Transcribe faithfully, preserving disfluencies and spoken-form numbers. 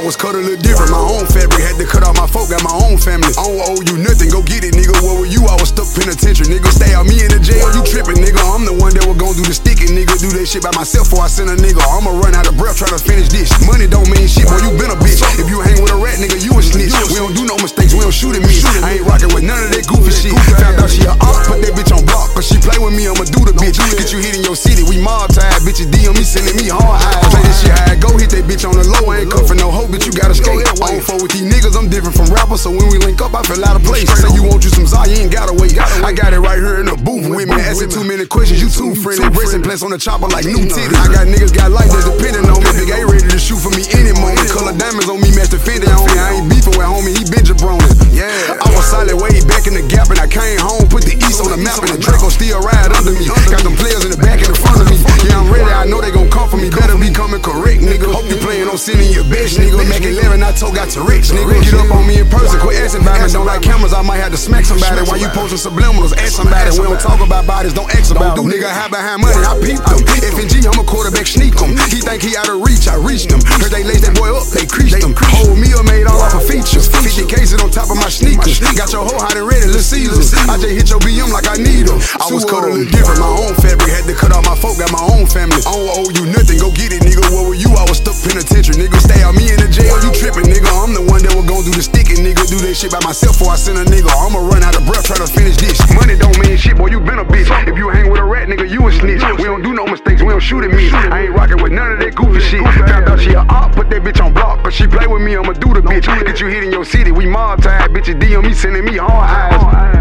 was cut a little different, my own fabric. Had to cut off my folk, got my own family. I don't owe you nothing, go get it, nigga. What were you? I was stuck penitentiary, nigga. Stay out me in the jail, you tripping, nigga. I'm the one that was gon' do the sticking, nigga. Do that shit by myself before I send a nigga. I'ma run out of breath trying to finish this. Money don't mean shit, boy, you been a bitch. If you hang with a rat, nigga, you a snitch. We don't do no mistakes, we don't shoot at me. I ain't rockin' with none of that goofy shit. Found out she a op, put that bitch on block. Cause she play with me, I'ma do the bitch. Get you hit in your city, we mob tied. Bitches D M me, sending me hard eyes. Play this shit how I go, hit that bitch on the low. I ain't cut for no hoe, bitch, you gotta skate. I don't fuck with these niggas, I'm different from rappers. So when we link up, I feel out of place. Say you want you some Zah, you ain't gotta wait. I got it right here in the booth with me. Asking too many questions, you too friendly. Bracing plants on the chopper like new titties. I got niggas got life that's depending on me. Big A ready to shoot for me any moment. Color diamonds on me, match the Fendi on me. I ain't beefing with homie, he been jabronin'. Yeah, I was solid way back in the gap and I came home, put the East on the map and the Draco still ride under me. Got them players in the back and in front of me. Yeah, I'm ready, I know they gon' come for me. Better be coming correct, nigga. Hope you playin' on sending your bitch, nigga. Mac eleven, I told got to rich, nigga. Get up on me in person, quit asking about me. Don't like cameras, I might have to smack somebody. While you posting subliminals, ask somebody. We don't talk about bodies, don't ask about them. Nigga hide behind money, I peeped them. F N G, I'm a quarterback, sneak him. He think he out of reach, I reached him. Heard they lace that boy up, they creased him. Whole meal made all off of features. fifty cases on top of my sneakers. Got your hoe hot and ready, let's see them. I just hit your B M like I need them. I was cut a little different, my own fabric. Had to cut off my folk, got my own family. I don't owe you nothing, go get it, nigga. What were you? I was stuck penitentiary, nigga. Stay out me in the jail, you tripping, nigga. I'm the one that was gon' do the sticking, nigga. Do that shit by myself before I send a nigga. I'ma run out of breath trying to finish this. Money don't mean shit, boy, you been a bitch. If you hang with a rat, nigga, you a snitch. We don't do no mistakes, we don't shoot at me. I ain't rockin' with none of that goofy shit. Found out she a op, put that bitch on block. Cause she play with me, I'ma do the bitch. Get you hit in your city, we mob tied. Bitches D M me, sending me hard eyes.